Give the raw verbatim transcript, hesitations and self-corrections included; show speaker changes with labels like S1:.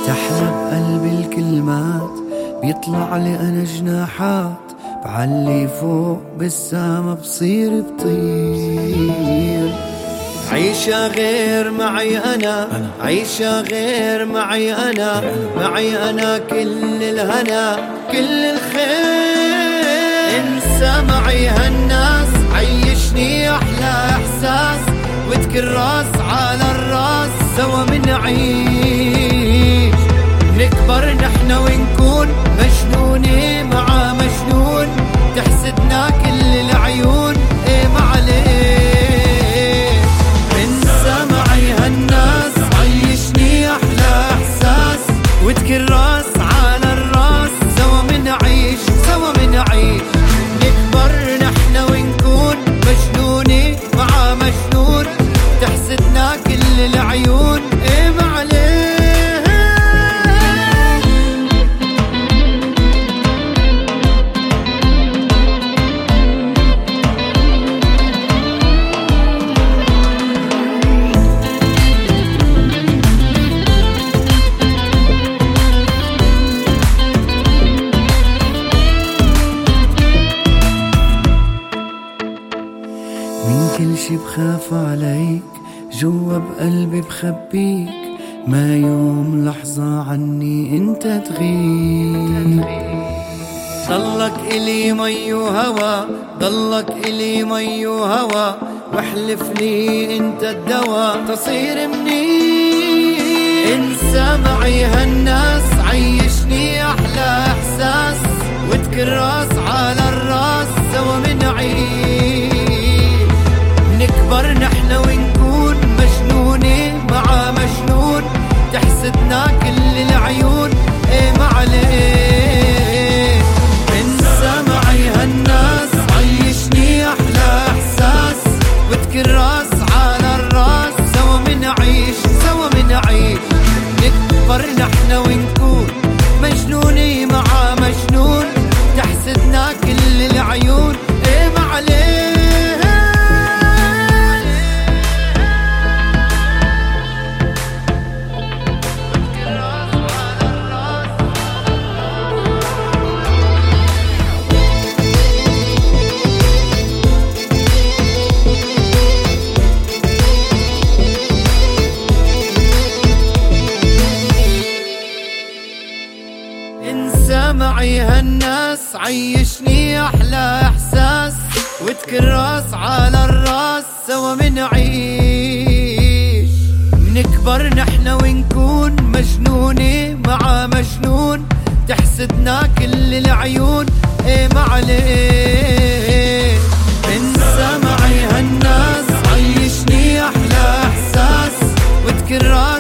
S1: تحلى بقلبي الكلمات، بيطلع لي أنا جناحات، بعلي فوق بالسما بصير بطير. عيشة غير معي أنا، عيشة غير معي أنا، معي أنا كل الهنا كل الخير. انسى معي هالناس، عيشني أحلى إحساس، وتكراس على الراس سوا منعيش. نكبر نحن ونكون مجنوني مع مجنون، تحسدنا كل العيون ايه معليش. انسى معي هالناس، عيشني احلى احساس، وتكراس على الراس سوا منعيش سوا منعيش. نكبر نحن ونكون مجنوني مع مجنون، تحسدنا كل العيون ايه معليش. من كل شي بخاف عليك، جوا بقلبي بخبيك، ما يوم لحظة عني انت تغيب. ضلك إلي مي وهوى، ضلك إلي مي وهوى، واحلف لي انت الدواء تصير مني. انسى معي هالناس، عيشني احلى احساس، وتكراس على الراس سوا منعيش. نكبر نحن ونكون مجنوني مع مجنون، تحسدنا كل العيون ايه معليش. انسى معي هالناس، عيشني احلى احساس، وتكراس على الراس سوا منعيش سوا منعيش. نكبر نحن ونكون مجنوني مع مجنون، تحسدنا كل العيون ايه معليش. انسى معي هالناس، عيشني احلى احساس، وتكراس على الراس سوا منعيش. نكبر نحن ونكون مجنوني مع مجنون، تحسدنا كل العيون ايه معليش. انسى معي هالناس، عيشني احلى احساس، وتكراس